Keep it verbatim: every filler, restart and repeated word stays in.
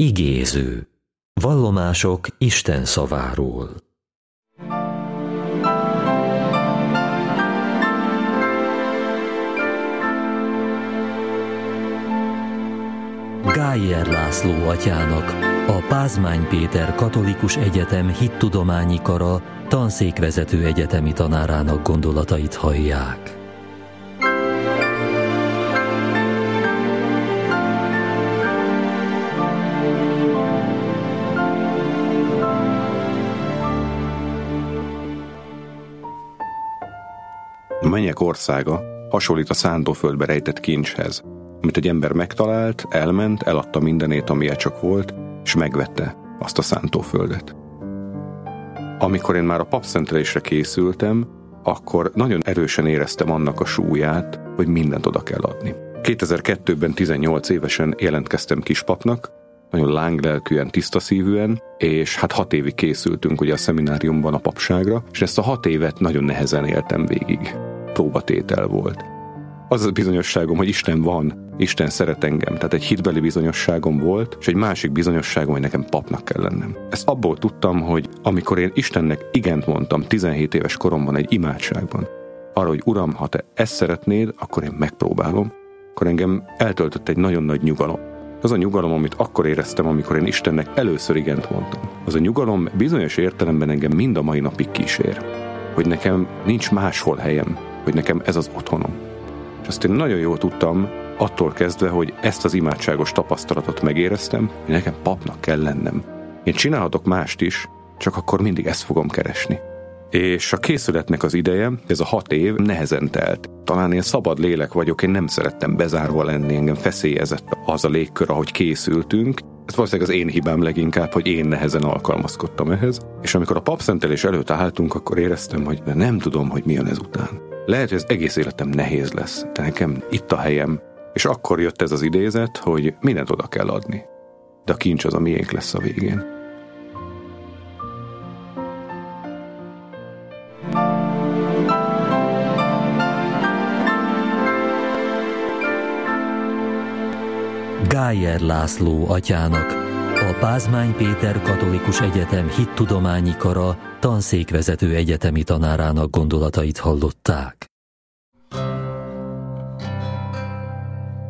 Igéző. Vallomások Isten szaváról. Gájer László atyának, a Pázmány Péter Katolikus Egyetem Hittudományi Kara tanszékvezető egyetemi tanárának gondolatait hallják. A mennyek országa hasonlít a szántóföldbe rejtett kincshez, amit egy ember megtalált, elment, eladta mindenét, amilyen csak volt, és megvette azt a szántóföldet. Amikor én már a papszentelésre készültem, akkor nagyon erősen éreztem annak a súlyát, hogy mindent oda kell adni. kétezer-kettőben tizennyolc évesen jelentkeztem kispapnak, nagyon lánglelkűen, tiszta szívűen, és hát hat évig készültünk ugye a szemináriumban a papságra, és ezt a hat évet nagyon nehezen éltem végig. Próbatétel volt. Az a bizonyosságom, hogy Isten van, Isten szeret engem, tehát egy hitbeli bizonyosságom volt, és egy másik bizonyosságom, hogy nekem papnak kell lennem. Ezt abból tudtam, hogy amikor én Istennek igent mondtam tizenhét éves koromban egy imádságban, arra, hogy Uram, ha te ezt szeretnéd, akkor én megpróbálom, akkor engem eltöltött egy nagyon nagy nyugalom. Az a nyugalom, amit akkor éreztem, amikor én Istennek először igent mondtam. Az a nyugalom bizonyos értelemben engem mind a mai napig kísér. Hogy nekem nincs máshol helyem, hogy nekem ez az otthonom. És azt én nagyon jól tudtam, attól kezdve, hogy ezt az imádságos tapasztalatot megéreztem, hogy nekem papnak kell lennem. Én csinálhatok mást is, csak akkor mindig ezt fogom keresni. És a készületnek az ideje, ez a hat év nehezen telt. Talán én szabad lélek vagyok, én nem szerettem bezárva lenni, engem feszélyezett az a légkör, ahogy készültünk. Ez valószínűleg az én hibám leginkább, hogy én nehezen alkalmazkodtam ehhez. És amikor a papszentelés előtt álltunk, akkor éreztem, hogy nem tudom, hogy mi jön ezután. Lehet, hogy ez egész életem nehéz lesz, de nekem itt a helyem. És akkor jött ez az idézet, hogy mindent oda kell adni. De a kincs az a miénk lesz a végén. Gájer László atyának, a Pázmány Péter Katolikus Egyetem Hittudományi Kara tanszékvezető egyetemi tanárának gondolatait hallották.